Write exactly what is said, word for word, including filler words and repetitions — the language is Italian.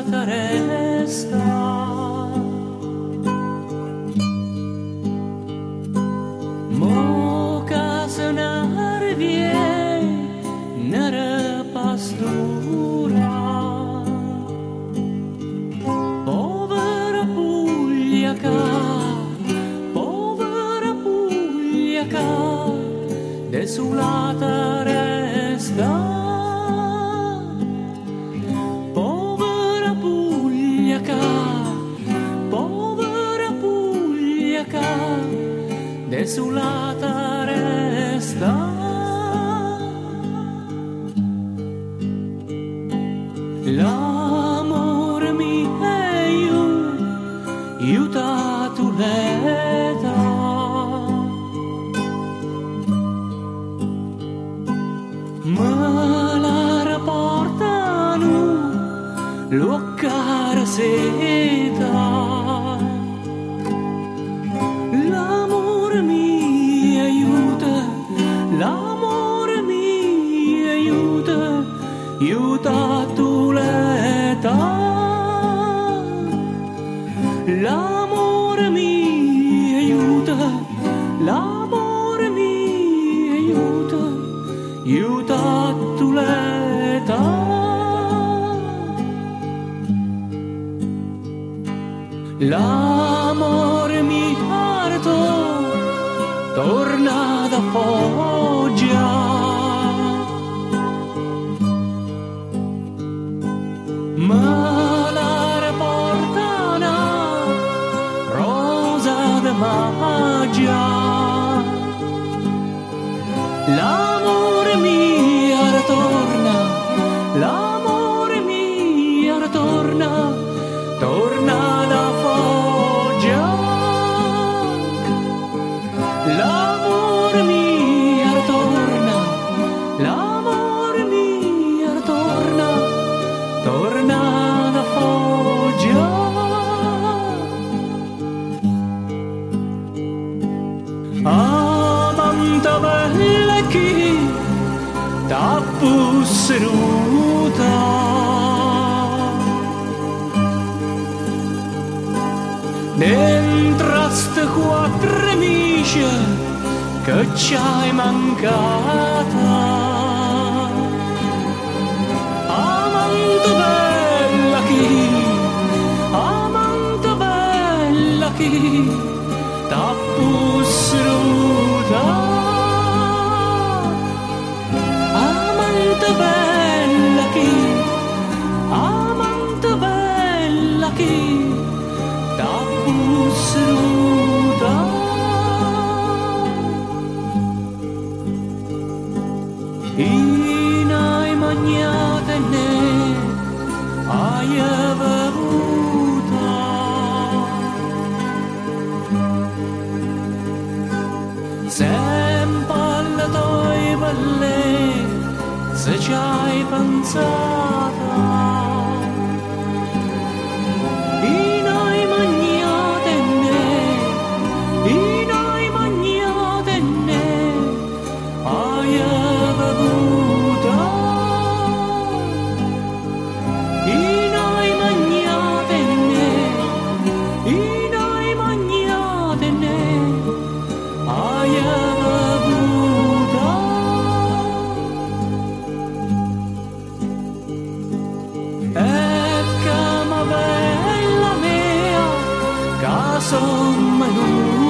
isolata resta. Mo casa n'arvie nera pastura, povera Puglia ca, povera Puglia ca, desolata resta. Povera Puglia ca, povera Puglia ca, desolata resta. L'amore mio aiutato l'età, ma la rapportano lo cara seta. L'amore mi aiuta, l'amore mi aiuta, aiuta tu l'età. L'amore mi aiuta, l'amore mi aiuta, aiuta tu l'età. L'amore mi parto, torna da Foggia, ma la reportana rosa de magia. L'amore mio ritorna, l'amore mio ritorna, torna da Foggia. L'amore mio ritorna, l'amore mio ritorna, torna da Foggia. Amante bella chi t'ha pusseruta, dentro ste quattro amici che ci hai mancata. Amante bella chi, amante bella chi t'ha pusseruta, amante bella chi, amante bella chi t'ha pusseruta. In hai magnate ne hai bevuta, sempre alle tue belle se ci hai pensata. In hai magnate ne, in hai magnate ne hai bevuta, in hai magnate ne, in hai magnate ne hai bevuta. Ecco ma bella mia, che son venuta,